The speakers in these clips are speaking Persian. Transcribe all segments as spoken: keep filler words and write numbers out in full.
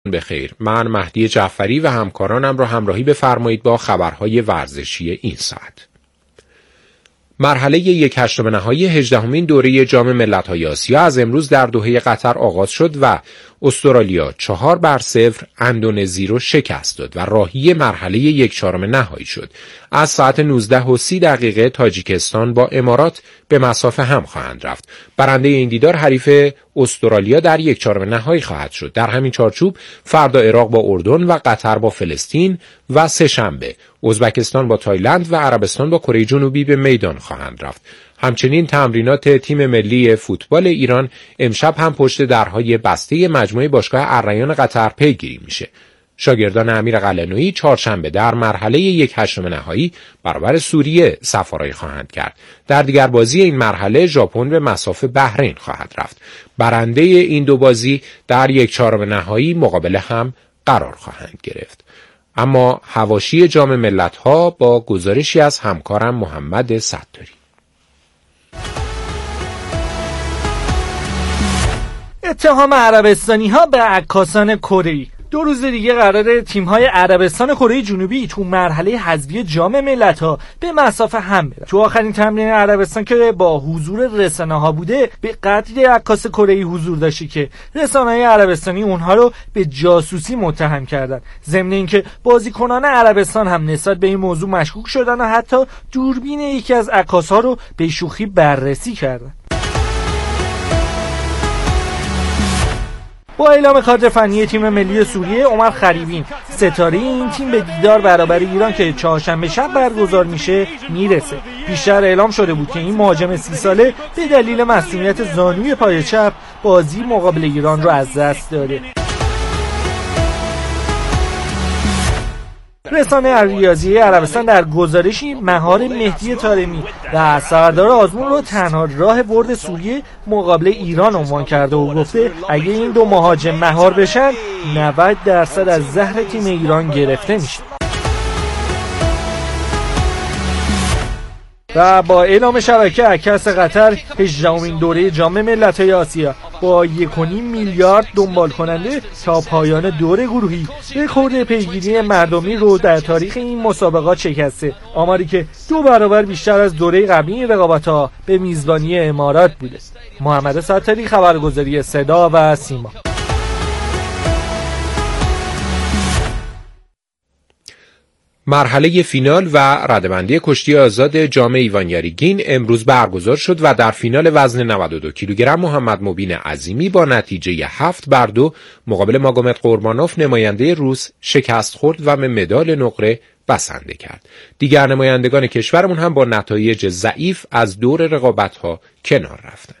بخیر. من مهدی جعفری و همکارانم را همراهی بفرمایید با خبرهای ورزشی این ساعت. مرحله یک هشتم نهایی هجدهمین دوره جام ملت‌های آسیا از امروز در دوحه قطر آغاز شد و استرالیا چهار بر صفر اندونزی رو شکست داد و راهی مرحله یک چهارم نهایی شد. از ساعت نوزده و سی دقیقه تاجیکستان با امارات به مسافه هم خواهند رفت. برنده این دیدار حریف استرالیا در یک چهارم نهایی خواهد شد. در همین چارچوب فردا عراق با اردن و قطر با فلسطین و سه‌شنبه ازبکستان با تایلند و عربستان با کره جنوبی به میدان خواهند رفت. همچنین تمرینات تیم ملی فوتبال ایران امشب هم پشت درهای بسته مجموعه باشگاه الریان قطر پیگیری میشه. شاگردان امیر قلعه‌نویی چهارشنبه در مرحله یک هشتم نهایی برابر سوریه سفارایی خواهند کرد. در دیگر بازی این مرحله ژاپن به مسافه بحرین خواهد رفت. برنده این دو بازی در یک چهارم نهایی مقابل هم قرار خواهند گرفت. اما حواشی جام ملت‌ها با گزارشی از همکارم محمد ستاری. اتهام عربستانی ها به عکاسان کره‌ای. دو روز دیگه قراره تیم‌های عربستان و کره جنوبی تو مرحله حذفی جام ملت‌ها به مسافه هم برن. تو آخرین تمرین عربستان که با حضور رسانه‌ها بوده، به قدری عکاس کره‌ای حضور داشته که رسانه‌های عربستانی اونها رو به جاسوسی متهم کردن. ضمن اینکه بازیکنان عربستان هم نسبت به این موضوع مشکوک شدن و حتی دوربین یکی از عکاس‌ها رو به شوخی بررسی کردن. با اعلام کادر فنی تیم ملی سوریه عمر خریبین، ستاره این تیم به دیدار برابر ایران که چهارشنبه شب برگزار میشه میرسه. بیشتر اعلام شده بود که این مهاجم سی ساله به دلیل مصونیت زانوی پای چپ بازی مقابل ایران رو از دست داده. رسانه ریاضی عربستان در گزارشی مهار مهدی طارمی و سردار آزمون رو تنها راه برد سوریه مقابل ایران عنوان کرده و گفته اگه این دو مهاجم مهار بشن نود درصد از زهر تیم ایران گرفته میشه. و با اعلام شبکه عکاس قطر هجدهمین دوره جام ملت‌های آسیا با یک و نیم میلیارد دنبال کننده تا پایان دوره گروهی رکورد پیگیری مردمی رو در تاریخ این مسابقات شکسته، آماری که دو برابر بیشتر از دوره قبلی این رقابت‌ها به میزبانی امارات بوده. محمد ستاری، خبرگزاری صدا و سیما. مرحله فینال و رده‌بندی کشتی آزاد جام ایوان یاریگین امروز برگزار شد و در فینال وزن نود و دو کیلوگرم محمد مبین عظیمی با نتیجه هفت بر دو مقابل ماگومد قربانوف نماینده روس شکست خورد و به مدال نقره بسنده کرد. دیگر نمایندگان کشورمون هم با نتایج ضعیف از دور رقابت‌ها کنار رفتند.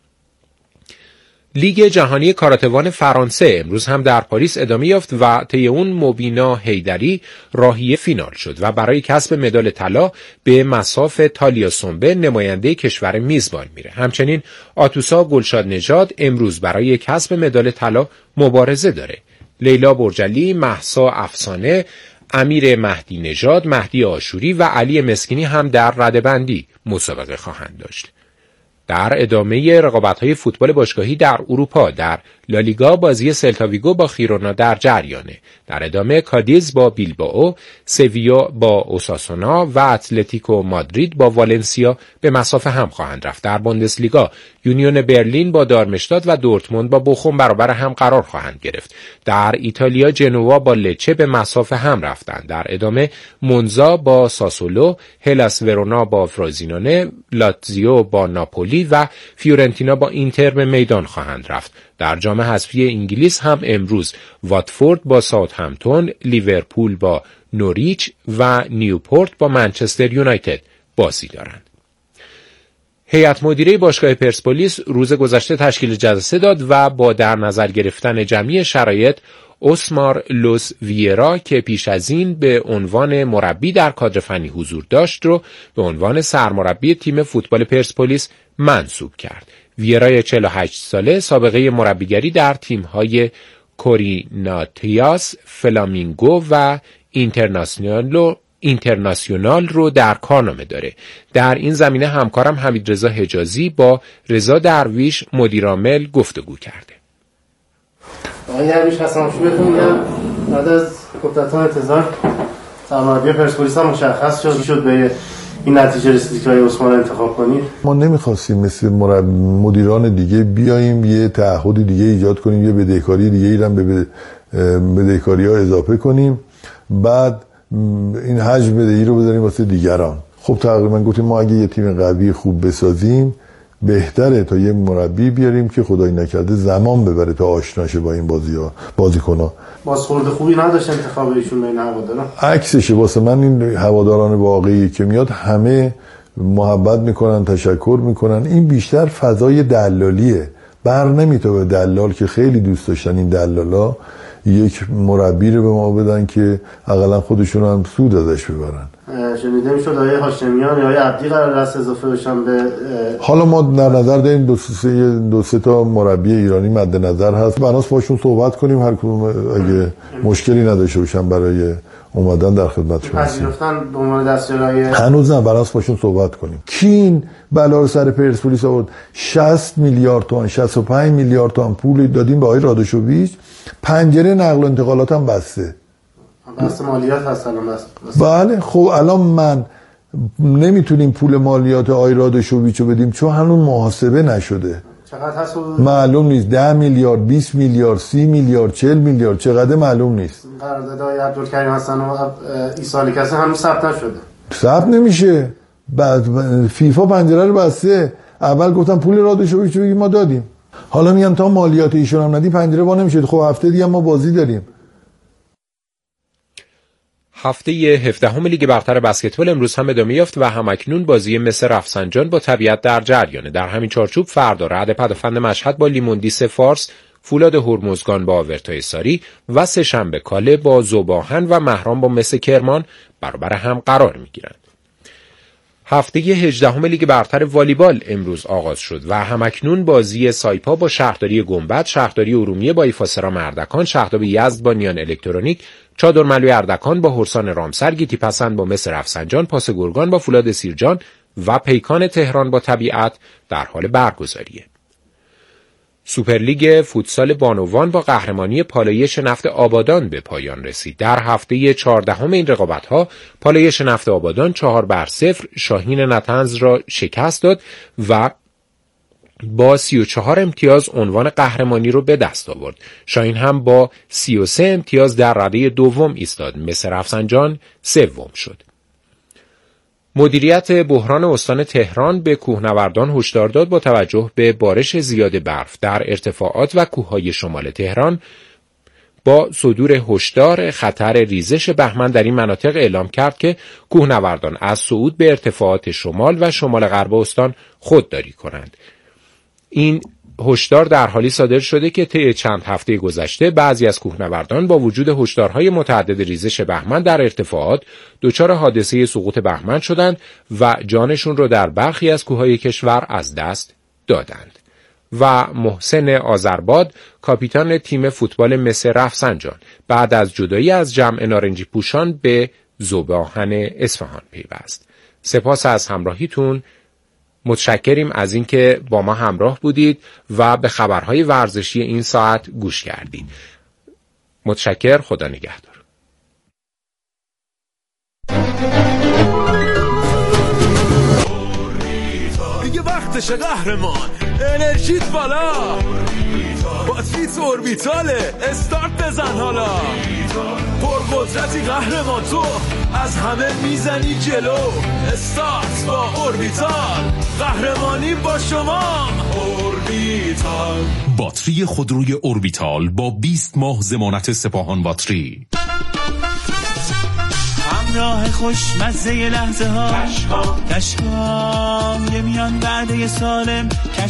لیگ جهانی کاراتوان فرانسه امروز هم در پاریس ادامه یافت و طی اون مبینا حیدری راهی فینال شد و برای کسب مدال طلا به مصاف تالیا سنبه نماینده کشور میزبان میره. همچنین آتوسا گلشاد نژاد امروز برای کسب مدال طلا مبارزه داره. لیلا برجلی، مهسا افسانه، امیر مهدی نژاد، مهدی آشوری و علی مسکینی هم در رده‌بندی مسابقه خواهند داشت. در ادامه رقابت‌های فوتبال باشگاهی در اروپا در لالیگا بازی سلتا ویگو با خیرونا در جریانه. در ادامه کادیز با بیلبائو، سویا با اوساسونا و اتلتیکو مادرید با والنسیا به مسافه هم خواهند رفت. در بوندسلیگا یونیون برلین با دارمشتاد و دورتموند با بوخوم برابر هم قرار خواهند گرفت. در ایتالیا جنوا با لچه به مسافه هم رفتند. در ادامه مونزا با ساسولو، هلاس ورونا با فرازینونه، لاتزیو با ناپولی و فیورنتینا با اینتر به میدان خواهند رفت. در جام حذفی انگلیس هم امروز واتفورد با ساوثهمپتون، لیورپول با نوریچ و نیوپورت با منچستر یونایتد بازی دارند. هیئت مدیره باشگاه پرسپولیس روز گذشته تشکیل جلسه داد و با در نظر گرفتن جمعی شرایط اوسمار لوس ویرا که پیش از این به عنوان مربی در کادر فنی حضور داشت رو به عنوان سرمربی تیم فوتبال پرسپولیس منصوب کرد. ویرای چهل و هشت ساله سابقه مربیگری در تیم‌های کوریناتیاس، فلامینگو و اینترناسیونالو اینترناسیونال رو در کارنامه داره. در این زمینه همکارم حمیدرضا حجازی با رضا درویش مدیرعامل گفتگو کرده. آقای درویش حسن شو بهتون میگم بعد از مدت‌ها انتظار سرمربی پرسپولیس هم مشخص شد شد به این نتیجه رسیدید که عثمان رو انتخاب کنید. ما نمیخواستیم مثل مدیران دیگه بیاییم یه تعهد دیگه ایجاد کنیم، یه بدهکاری دیگه ای رو به بدهکاری‌ها اضافه کنیم، بعد این حجم بدهی رو بذاریم واسه دیگران. خب تقریبا گفتیم ما اگه یه تیم قوی خوب بسازیم بهتره تا یه مربی بیاریم که خدای نکرده زمان ببره تا آشناشه با این بازی‌ها بازیکن‌ها. بازخورد خوبی نداشت انتخاب ایشون بین هواداران. عکسشه. واسه من این هواداران واقعی که میاد همه محبت میکنن، تشکر میکنن. این بیشتر فضای دلالیه. بر نمیتونه دلال که خیلی دوست داشتن این دلالا یک مربی رو به ما بدن که حداقل خودشون هم سود ازش ببرن. شنیده میشد آقای هاشمیان یا آقای عبدی قرار است اضافه بشن به حالا ما در نظر داریم دو سه دو سه تا مربی ایرانی مد نظر هست. بناس باشون صحبت کنیم هر کدوم اگه مشکلی نداشته باشن برای اومدن در خدمت شما پذیرفتن به عنوان دستیارای هنوز نه. بناس باشون صحبت کنیم. کین بلا رو سر پرسپولیس آورد. شصت میلیارد تومان شصت و پنج میلیارد تومان پول دادیم به آقای رادوشوویچ. پنجره نقل و انتقالات هم بسته. بحث مالیات هست الان بس. بله خب الان من نمیتونیم پول مالیات آقای رادوشوویچ رو بدیم چون هنوز محاسبه نشده. چقدر هست؟ معلوم نیست. ده میلیارد، بیست میلیارد، سی میلیارد، چهل میلیارد، چقدر معلوم نیست. قرارداد آقای عبدالکریم حسن و عیسی علی کسی هنوز ثبت نشده. ثبت نمیشه. بعد فیفا پنجره رو بسته. اول گفتن پول رادوشوویچ رو ما دادیم. حالا میگن تا مالیات ایشون هم ندی پنجره وا نمیشه. خب هفته دیگه ما بازی داریم. هفته هفدهم لیگ برتر بسکتبال امروز هم ادامه یافت و همکنون بازی مصر رفسنجان با طبیعت در جریانه. در همین چارچوب فردا رعد پدافند مشهد با لیموندیس فارس، فولاد هرمزگان با آورتای ساری و سه‌شنبه کاله با ذوب‌آهن و مهران با مس کرمان برابر هم قرار می‌گیرند. هفته هجدهم لیگ برتر والیبال امروز آغاز شد و همکنون بازی سایپا با شهرداری گنبد، شهرداری ارومیه با ایفاسرا مردکان، شهرداب یزد با نیان الکترونیک، چادرملوی اردکان با هرسان رامسر، گیتی پسند با مس رفسنجان، پاس گرگان با فولاد سیرجان و پیکان تهران با طبیعت در حال برگزاریه. سوپرلیگ فوتسال بانوان با قهرمانی پالایش نفت آبادان به پایان رسید. در هفته چهاردهم این رقابت‌ها پالایش نفت آبادان چهار بر صفر شاهین نطنز را شکست داد و با سی و چهار امتیاز عنوان قهرمانی رو به دست آورد. شاهین هم با سی و سه امتیاز در رده دوم ایستاد. مس رفسنجان سوم شد. مدیریت بحران استان تهران به کوهنوردان هشدار داد با توجه به بارش زیاد برف در ارتفاعات و کوههای شمال تهران. با صدور هشدار خطر ریزش بهمن در این مناطق اعلام کرد که کوهنوردان از صعود به ارتفاعات شمال و شمال غرب استان خودداری کنند. این هشدار در حالی صادر شده که طی چند هفته گذشته بعضی از کوهنوردان با وجود هشدارهای متعدد ریزش بهمن در ارتفاعات دچار حادثه سقوط بهمن شدند و جانشون رو در برخی از کوههای کشور از دست دادند. و محسن آذرباد کاپیتان تیم فوتبال مس رفسنجان بعد از جدایی از جمع نارنجی پوشان به ذوب‌آهن اصفهان پیوست. سپاس از همراهیتون. متشکریم از اینکه با ما همراه بودید و به خبرهای ورزشی این ساعت گوش کردید. متشکر. خدا نگهدار. دیگه وقتشه قهرمان، انرژیت بالا، باتریت اوربیتاله، استارت بزن حالا، پرقدرتی قهرمان تو، از همه میزنی جلو، استارت با اوربیتال، قهرمانی با شما. اوربیتال، باتری خودروی اوربیتال با بیست ماه ضمانت سپاهان باتری. همراه خوشمزه لحظه ها، کشکام کشکام یه میان بعد سالم،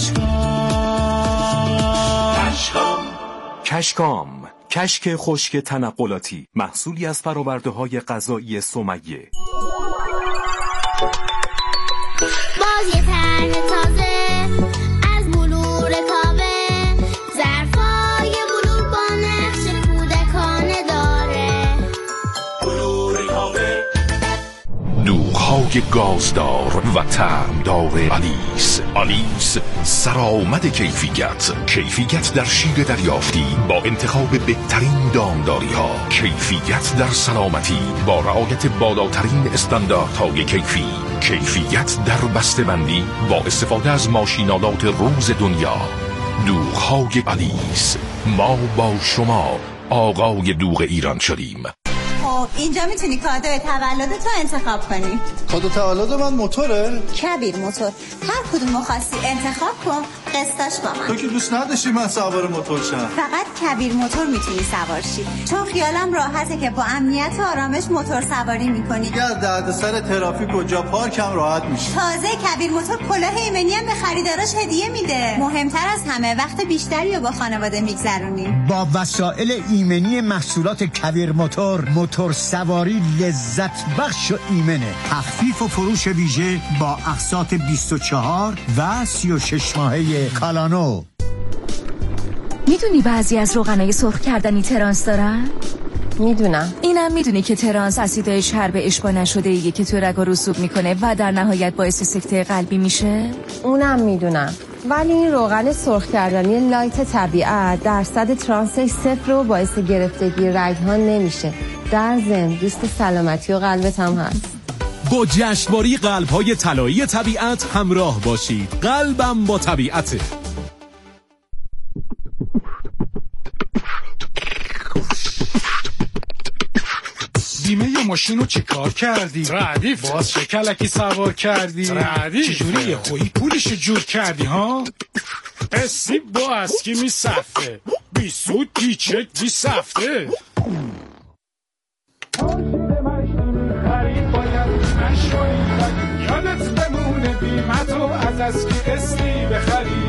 کشکام کشکام کشکام کشک خشک تنقلاتی، محصولی از فرآورده های غذایی سمیه. باز یه ترن تازه از بلور کاوه، ظرفای بلور با نقش کودکانه داره. بلور کاوه، دوغ دوغ‌های گازدار و طعمدار آلیس. آلیس سرآمد کیفیت. کیفیت در شیر دریافتی با انتخاب بهترین دامداری ها. کیفیت در سلامتی با رعایت بالاترین استانداردهای کیفی. کیفیت در بسته‌بندی با استفاده از ماشینالات روز دنیا. دوغ‌های آلیس. ما با شما آقای دوغ ایران شدیم. خب اینجا میتونی کادو تولد تو انتخاب کنی. کادو تولد من موتوره؟ کبیر موتور. هر کدومو خواستی انتخاب کن، قسطاش با من. تو که دوست نداشتی من سوار موتور شم. فقط کبیر موتور میتونی سوار شی، چون خیالم راحته که با امنیت و آرامش موتور سواری میکنی. دیگه از دردسر ترافیک و جا پارکم راحت میشی. تازه کبیر موتور کلاه ایمنی هم به خریداراش هدیه میده. مهمتر از همه وقت بیشتری رو با خانواده میگذرونی. با وسایل ایمنی محصولات کبیر موتور، موتور سواری لذت بخش و ایمنه. تخفیف و فروش ویژه با اقساط بیست و چهار و سی و شش ماهه کالانو. میدونی بعضی از روغنای سرخ کردنی ترانس دارن؟ میدونم. اینم میدونی که ترانس اسیدهای چرب اشباع نشده ایه که تو رگا رسوب میکنه و در نهایت باعث سکته قلبی میشه؟ اونم میدونم. ولی این روغن سرخ کردنی لایت طبیعت درصد ترانسش صفر و باعث گرفتگی رگ‌ها نمیشه. در ضمن دوست سلامتی و قلبت هم هست. با جشنواره قلب‌های طلایی طبیعت همراه باشید. قلبم با طبیعته. بیمه یا ماشین رو چی کار کردی؟ ردیف باز شکلکی سوار کردی؟ ردیف چجوری یه خویی پولشو جور کردی ها؟ اسی با اسکی می صفه بی سود بی چک بی صفته. یادت بمونه بیمتو از اسکی اسکی بخری.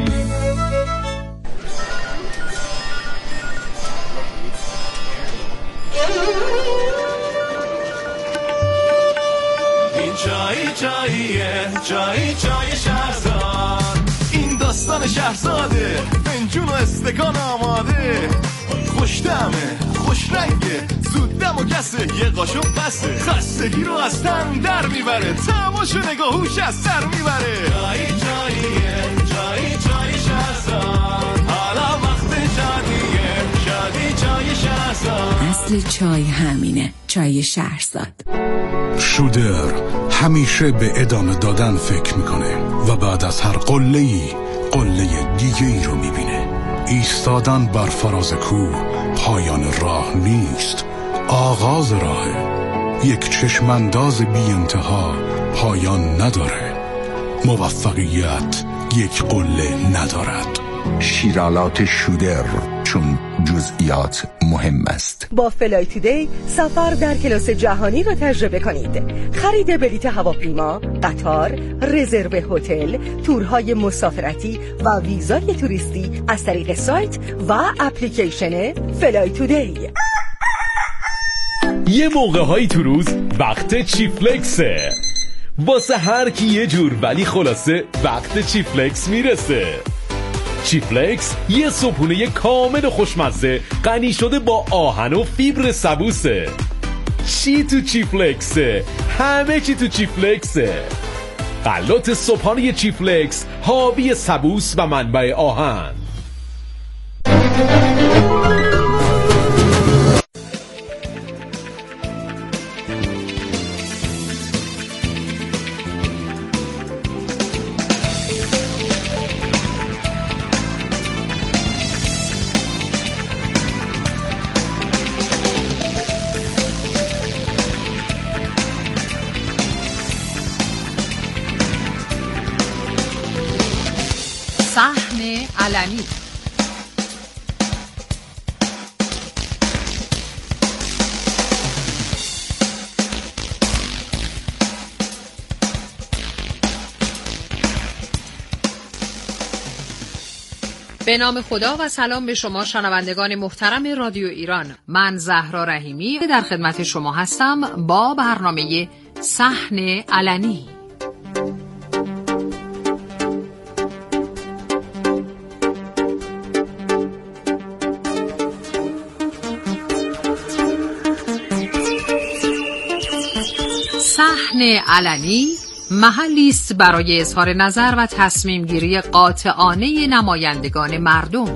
این جایی جاییه جایی جای شهرزاد. این داستان شهرزاده فنجون و استکان آماده. خوش دمه خوش رنگه زود دم و گسه یه قاشق بسه. خستگی رو از تن در میبره تماشو نگاهوش از سر میبره. جایی جاییه جایی جای شهرزاد. حالا وقت جادیه شادی جای شهرزاد. اصل چای همینه، چای شهرزاد. شودر همیشه به ادامه دادن فکر میکنه و بعد از هر قله‌ای قله دیگه ای رو میبینه. ایستادن بر فراز کوه پایان راه نیست، آغاز راهه. یک چشمانداز بی انتها پایان نداره. موفقیت یک قله ندارد. شیرالات شودر، چون جزئیات مهم است. با فلای تودی سفر در کلاس جهانی را تجربه کنید. خرید بلیط هواپیما، قطار، رزرو هتل، تورهای مسافرتی و ویزای توریستی از طریق سایت و اپلیکیشن فلای تودی. یه موقع هایی تو روز وقت چیفلکسه. واسه هر کی یه جور، ولی خلاصه وقت چیفلکس میرسه. چیفلکس یه صبحونه کامل و خوشمزه غنی شده با آهن و فیبر سبوسه. چی تو چیفلکسه؟ همه چی تو چیفلکسه. غلات صبحانه چیفلکس حاوی سبوس و منبع آهن. صحن علنی. به نام خدا و سلام به شما شنوندگان محترم رادیو ایران. من زهرا رحیمی در خدمت شما هستم با برنامه صحن علنی. صحن صحن علنی محلی است برای اظهار نظر و تصمیم گیری قاطعانه نمایندگان مردم.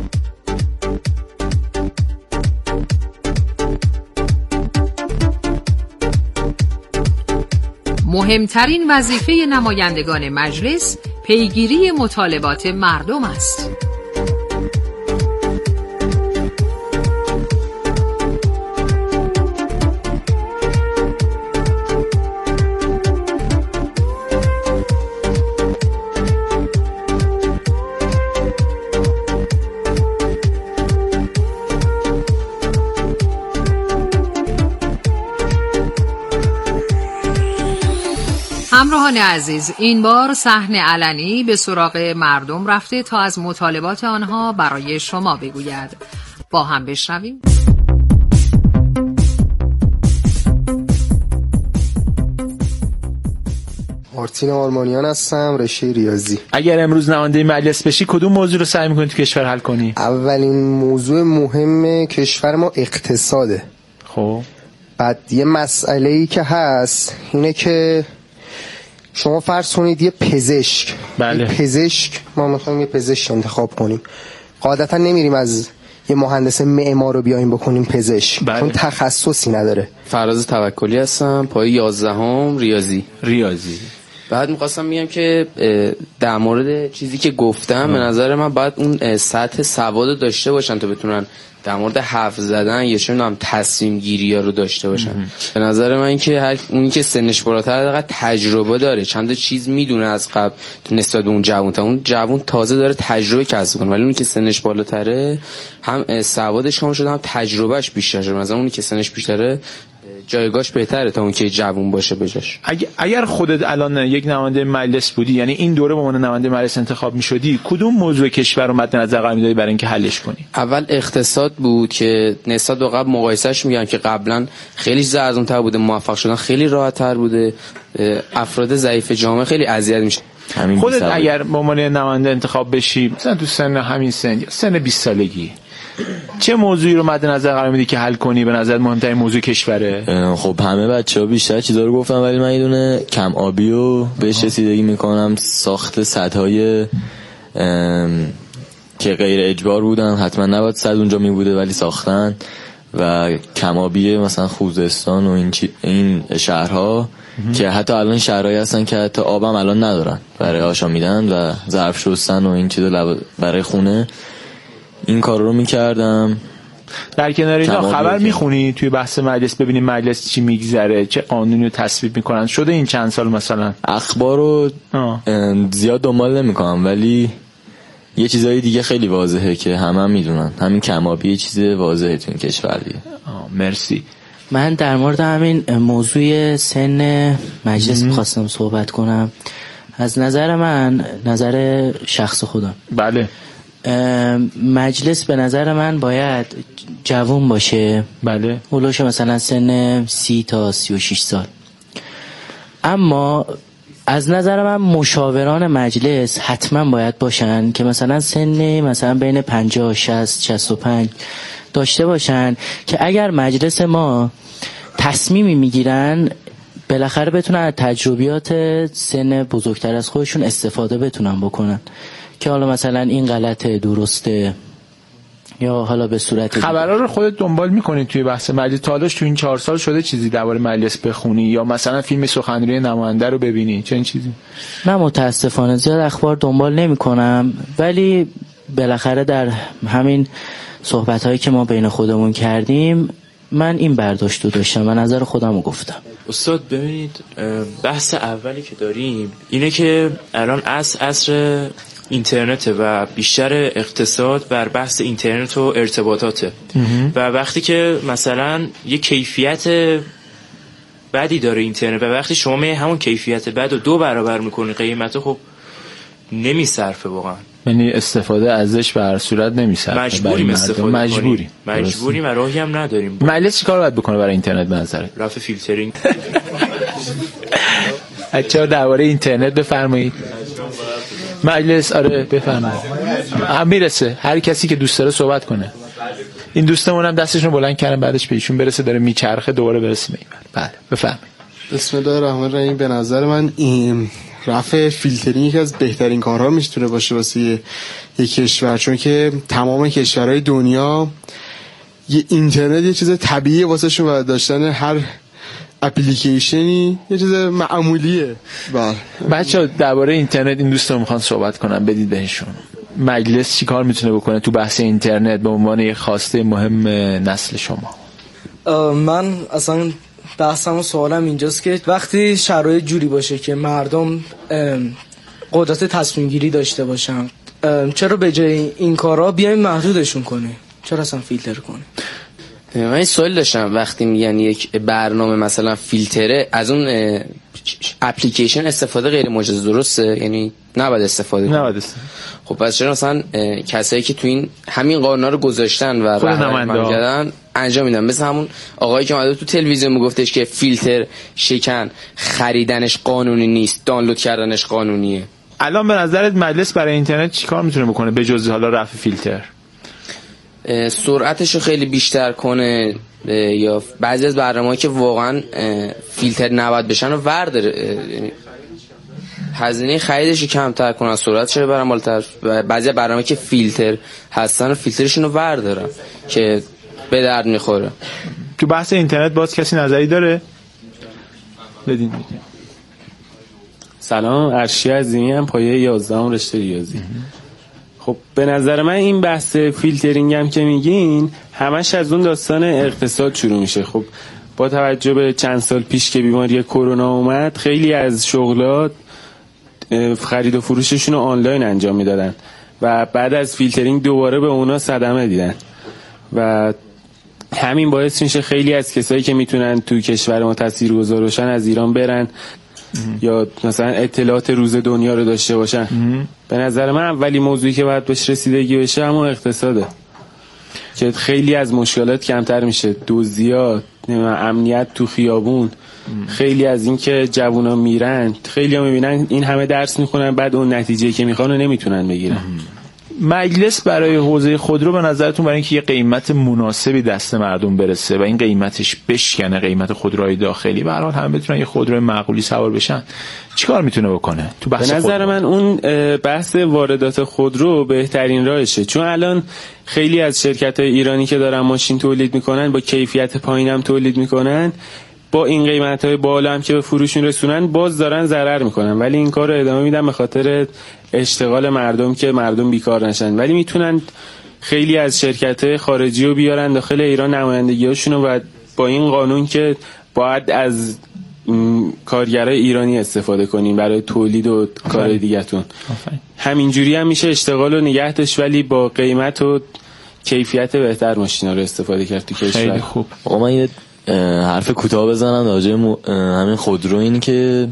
مهمترین وظیفه نمایندگان مجلس پیگیری مطالبات مردم است. همراهان عزیز، این بار صحن علنی به سراغ مردم رفته تا از مطالبات آنها برای شما بگوید. با هم بشنویم. مارتین آرمانیان هستم، رشته ریاضی. اگر امروز نماینده مجلس بشی کدوم موضوع رو سعی می‌کنی تو کشور حل کنی؟ اولین موضوع مهم کشور ما اقتصاده. خب بعد یه مسئله‌ای که هست اینه که شما فرض کنید یه پزشک بله. یه پزشک ما میخوایم یه پزشک انتخاب کنیم، قاعدتا نمیریم از یه مهندس معمار رو بیایم بکنیم پزشک بله. چون تخصصی نداره. فراز توکلی هستم، پای یازدهم ریاضی ریاضی بعد میخواستم میگم که در مورد چیزی که گفتم به نظر من باید اون سطح سواد داشته باشن تا بتونن در مورد حرف زدن یا چه میدونم تصمیم گیری ها رو داشته باشن. مهم. به نظر من که هر اونی که سنش بالاتر داره تجربه داره، چند تا چیز میدونه از قبل نسبت به اون جوون، تا اون جوون تازه داره تجربه کسب کنه، ولی اونی که سنش بالاتره هم سوادش کم شده هم تجربهش بیشتر شده. مثلا اونی که سنش بیشتره جایگاهش بهتره تا اون که جوون باشه بجاش. اگر اگر خودت الان یک نماینده مجلس بودی، یعنی این دوره به عنوان نماینده مجلس انتخاب می‌شدی، کدوم موضوع کشور رو مد نظر قرار می‌دادی برای اینکه حلش کنی؟ اول اقتصاد بود که نسبت به قبل مقایسهش میگم که قبلا خیلی ارزان‌تر بوده، موفق شدن خیلی راحت‌تر بوده، افراد ضعیف جامعه خیلی اذیت میشه. خودت اگر به عنوان نماینده انتخاب بشی، مثلا تو سن همین سن یا سن بیست سالگی، چه موضوعی رو مد نظر قرار میدی که حل کنی؟ به نظر مهمترین موضوع کشوره؟ خب همه بچه‌ها بیشتر چیزا رو گفتن، ولی من یه دونه کم آبی رو بهش رسیدگی میکنم، ساخت سدهای که غیر اجبار بودن، حتما نباید سد اونجا میبوده ولی ساختن، و کم آبی مثلا خوزستان و این چی... این شهرها که حتی الان شهرهایی هستن که حتی آبم الان ندارن برای آشامیدن و ظرف شستن و این چیزا لب... برای خونه. این کار رو میکردم. در کنار اینا خبر میخونی توی بحث مجلس ببینیم مجلس چی میگذره، چه قانونی رو تصویب میکنن؟ شده این چند سال مثلا؟ اخبار رو زیاد دنبال نمیکنم، ولی یه چیزای دیگه خیلی واضحه که همه هم میدونن، همین کمابی یه چیز واضحه تو این کشور دیگه. مرسی. من در مورد همین موضوع سن مجلس میخواستم صحبت کنم. از نظر من، نظر شخص خودم، بله، مجلس به نظر من باید جوان باشه، بله، اولوش مثلا سن سی تا سی و شش سال. اما از نظر من مشاوران مجلس حتما باید باشن که مثلا سن مثلا بین پنجاه، شصت، شصت و پنج داشته باشن که اگر مجلس ما تصمیمی میگیرن بالاخره بتونن از تجربیات سن بزرگتر از خودشون استفاده بتونن بکنن، که حالا مثلا این غلطه، درسته، یا حالا به صورت خبرها رو خودت دنبال میکنی توی بحث مجلس؟ تالاش تو این چهار سال شده چیزی درباره مجلس بخونی یا مثلا فیلم سخنرانی نماینده رو ببینی؟ چه این چیزی؟ من متاسفانه زیاد اخبار دنبال نمیکنم، ولی بالاخره در همین صحبت‌هایی که ما بین خودمون کردیم من این برداشت رو داشتم و نظر خودم رو گفتم. استاد ببینید، بحث اولی که داریم اینه که الان عصر عصر اینترنته و بیشتر اقتصاد بر بحث اینترنت و ارتباطاته و وقتی که مثلا یه کیفیت بدی داره اینترنت و وقتی شما همون کیفیت بد رو دو برابر میکنی قیمت، خب نمیصرفه واقعا، یعنی استفاده ازش به هر صورت نمیصرفه، مجبوریم استفاده مجبوریم مجبوریم و راهی هم نداریم. مجلس چیکار باید بکنه برای اینترنت به نظرت؟ رفع فیلترینگ. بچه‌ها درباره اینترنت بفرمایید. مجلس آره بفرمایید. هم میرسه هر کسی که دوست داره صحبت کنه. این دوستمون هم دستشون بلند کردن بعدش به ایشون برسه، داره میچرخه دوباره برسه میبره. بله بفرمایید. بسم الله الرحمن الرحیم. به نظر من این رفع فیلترینگ یکی از بهترین کارها میتونه باشه واسه یک کشور، چون که تمام کشورهای دنیا یه اینترنت یه چیز طبیعیه واسه شون و داشتن هر اپلیکیشنی یه چیز معمولیه. بله بچه‌ها درباره اینترنت این دوستان میخوان صحبت کنن، بدید بهشون. مجلس چی کار میتونه بکنه تو بحث اینترنت به عنوان یک خواسته مهم نسل شما؟ من اصلا بحثم و سوالم اینجاست که وقتی شرایط جوری باشه که مردم قدرت تصمیم گیری داشته باشن، چرا به جای این کارا بیایم محدودشون کنه؟ چرا اصلا فیلتر کنه؟ من این سوال داشتم، وقتی میگن یک برنامه مثلا فیلتره، از اون اپلیکیشن استفاده غیر مجاز درسته؟ یعنی نباید استفاده کنه؟ نباید استفاده. خب پس چرا مثلا کسایی که تو این همین قانونا رو گذاشتن و راهنمایی کردن انجام میدن، مثل همون آقایی که اومده تو تلویزیون میگفتش که فیلتر شکن خریدنش قانونی نیست، دانلود کردنش قانونیه. الان به نظرت مجلس برای اینترنت چیکار میتونه بکنه به جز حالا رفع فیلتر؟ سرعتش رو خیلی بیشتر کنه، یا بعضی از برنامه‌ها که واقعا فیلتر نباید بشن رو ورداره، هزینه خریدش رو کمتر کنن، سرعتش رو برن بالاتر. بعضی از برنامه‌ها که فیلتر هستن و فیلترشون رو وردارن که به درد میخوره. تو بحث اینترنت باز کسی نظری داره؟ بدین. سلام، ارشی عظیمی هم پایه یازدهم رشته ریاضی. خب به نظر من این بحث فیلترینگ هم که میگین همش از اون داستان اقتصاد شروع میشه. خب با توجه به چند سال پیش که بیماری کرونا اومد، خیلی از شغلات خرید و فروششون رو آنلاین انجام میدادن و بعد از فیلترینگ دوباره به اونا صدمه دیدن و همین باعث میشه خیلی از کسایی که میتونن تو کشور ما تاثیرگذار باشن از ایران برن یا مثلا اطلاعات روز دنیا رو داشته باشن. به نظر من اولی موضوعی که باید بهش رسیدگی بشه همون اقتصاده که خیلی از مشکلات کمتر میشه، دزدیات، امنیت تو خیابون، خیلی از این که جوونا میرن، خیلی ها میبینن این همه درس میخونن بعد اون نتیجه که میخوان رو نمیتونن بگیرن. مجلس برای حوزه خودرو به نظرتون برای اینکه یه قیمت مناسبی دست مردم برسه و این قیمتش بشکنه قیمت خودروهای داخلی، به هر حال همه بتونن یه خودروی معقولی سوار بشن، چیکار میتونه بکنه تو بحث به نظر خودرو؟ من اون بحث واردات خودرو بهترین راهشه، چون الان خیلی از شرکت‌های ایرانی که دارن ماشین تولید میکنن با کیفیت پایینم تولید میکنن، با این قیمت‌های بالا هم که به فروشون رسونن باز دارن ضرر میکنن، ولی این کار رو ادامه میدن به خاطر اشتغال مردم که مردم بیکار نشن. ولی میتونن خیلی از شرکت‌های خارجی رو بیارن داخل ایران نمایندگی‌هاشون رو و با این قانون که باید از کارگرای ایرانی استفاده کنین برای تولید و کار دیگه‌تون، همینجوری هم میشه اشتغال رو نگه داشت ولی با قیمت و کیفیت بهتر ماشینا رو استفاده کرد تو کشور. خیلی خوب. آقا من یه حرف کوتاه بزنم راجع م... همین خودرو، این که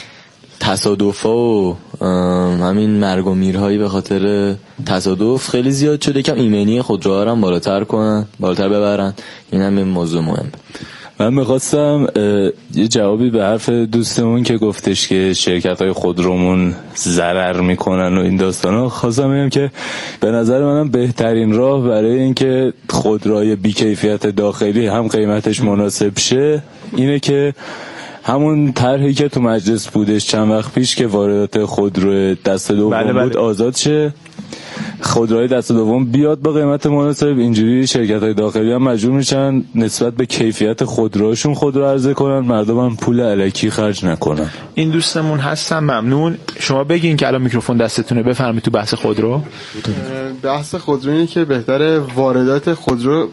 تصادفا و همین مرگ و میرهایی به خاطر تصادف خیلی زیاد شده، یکم ایمنی خودروها رو هم بالاتر کنن، بالاتر ببرن، این هم این موضوع مهم. من میخواستم یه جوابی به حرف دوستمون که گفتش که شرکت‌های خودرومون ضرر میکنن و این داستانا، خواستم بگم که به نظر منم بهترین راه برای اینکه خودروی بی‌کیفیت داخلی هم قیمتش مناسب شه اینه که همون طرحی که تو مجلس بودش چند وقت پیش که واردات خودرو دست دوم بله بله. بود آزاد شه، خودروی دست دوم بیاد با قیمت مناسب، اینجوری شرکت‌های داخلی هم مجبور میشن نسبت به کیفیت خودروشون خودرو عرضه کنن، مردم هم پول الکی خرج نکنن. این دوستمون هستم، ممنون. شما بگین که الان میکروفون دستتونه، بفرمایید تو بحث خودرو. بحث خودرو اینه که بهتره واردات خودرو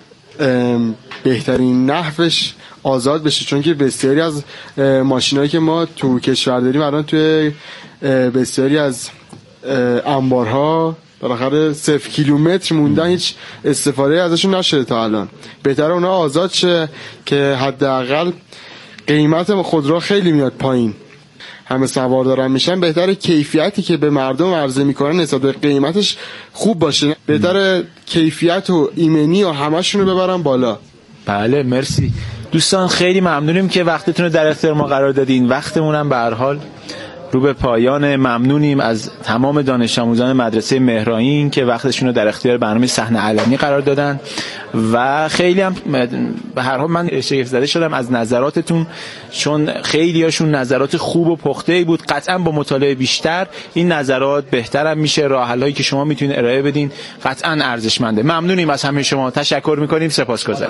بهترین نحوش آزاد بشه، چون که بسیاری از ماشینایی که ما تو کشور داریم الان توی بسیاری از انبارها بالاخره صفر کیلومتر موندن، هیچ استفاده ازشون نشده تا الان. بهتره اونا آزاد شه که حداقل قیمت خودرو خیلی میاد پایین، همه سوار دارن میشن، بهتره کیفیتی که به مردم عرضه میکنن نسبت به قیمتش خوب باشه، بهتره کیفیت و ایمنی و همشون رو ببرن بالا. بله مرسی دوستان، خیلی ممنونیم که وقتتون رو در اختیار ما قرار دادین. وقتمون هم به هر حال رو به پایان. ممنونیم از تمام دانش آموزان مدرسه مهرائین که وقتشون رو در اختیار برنامه صحنه علمی قرار دادن و خیلی هم به هر حال من شگفت زده شدم از نظراتتون، چون خیلی هاشون نظرات خوب و پخته‌ای بود. قطعا با مطالعه بیشتر این نظرات بهترم میشه، راه حلایی که شما میتونید ارائه بدین قطعا ارزشمنده. ممنونیم از همه شما، تشکر میکنیم، سپاسگزارم.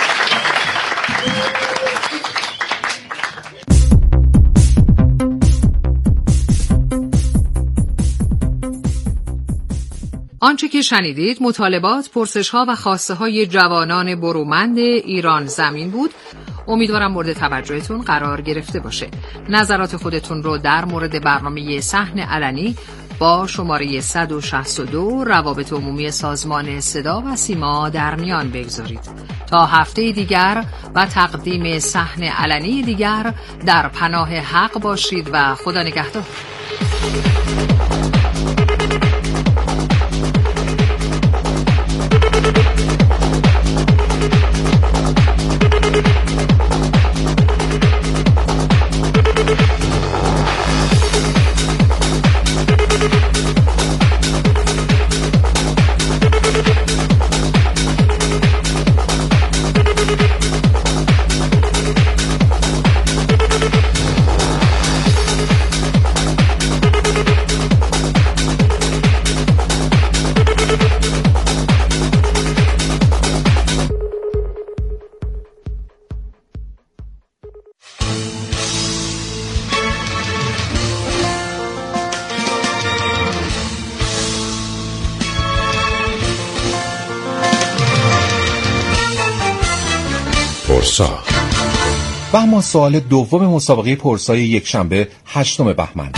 آنچه که شنیدید مطالبات، پرسش‌ها و خواسته‌های جوانان برومند ایران زمین بود. امیدوارم مورد توجهتون قرار گرفته باشه. نظرات خودتون رو در مورد برنامه صحن علنی با شماره صد و شصت و دو روابط عمومی سازمان صدا و سیما در میان بگذارید. تا هفته دیگر و تقدیم صحن علنی دیگر در پناه حق باشید و خدا نگهدار. پرسا. و اما سوال دوم مسابقه پرسای یک شنبه هشتم بهمن.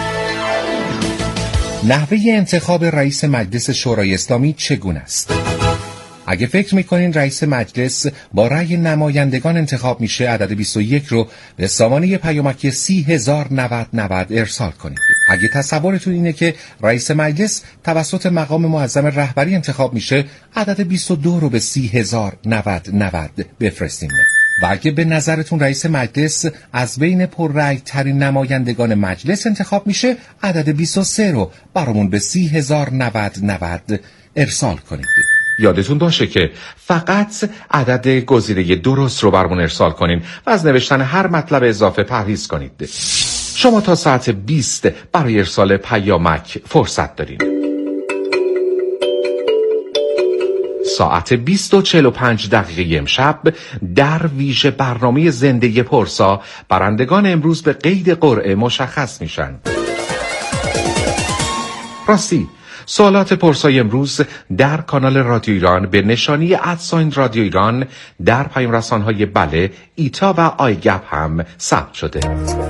نحوه انتخاب رئیس مجلس شورای اسلامی چگونه است؟ اگه فکر میکنین رئیس مجلس با رأی نمایندگان انتخاب میشه، عدد بیست و یک رو به سامانه پیامکی سی هزار نود نود ارسال کنید. اگه تصورتون اینه که رئیس مجلس توسط مقام معظم رهبری انتخاب میشه، عدد بیست و دو رو به سی هزار نود نود بفرستین. و اگه به نظرتون رئیس مجلس از بین پررأی ترین نمایندگان مجلس انتخاب میشه، عدد بیست و سه رو برامون به سی هزار نود نود ارسال کنید. یادتون باشه که فقط عدد گزینه درست رو برامون ارسال کنین و از نوشتن هر مطلب اضافه پرهیز کنید. شما تا ساعت بیست برای ارسال پیامک فرصت دارین. ساعت بیست و چهل و پنج دقیقه امشب در ویژه برنامه زنده پرسا برندگان امروز به قید قرعه مشخص میشن. راستی سوالات پرسای امروز در کانال رادیو ایران به نشانی ادساین رادیو ایران در پیام رسانهای بله، ایتا و آیگپ هم ثبت شده.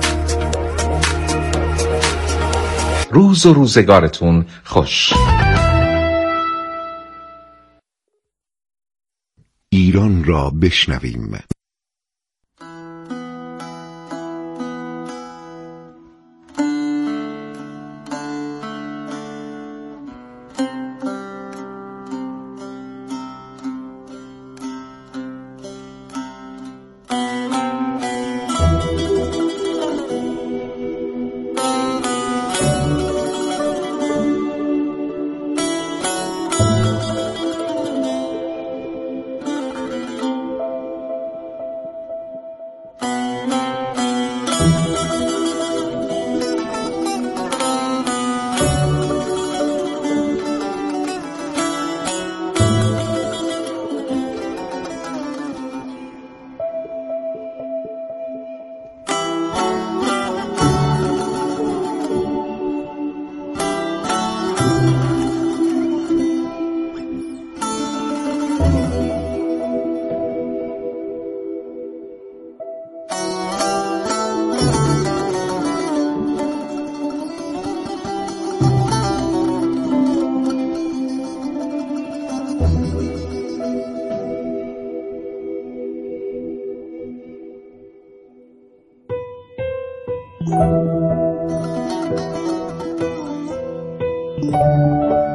روز و روزگارتون خوش. ایران را بشنویم. Thank you.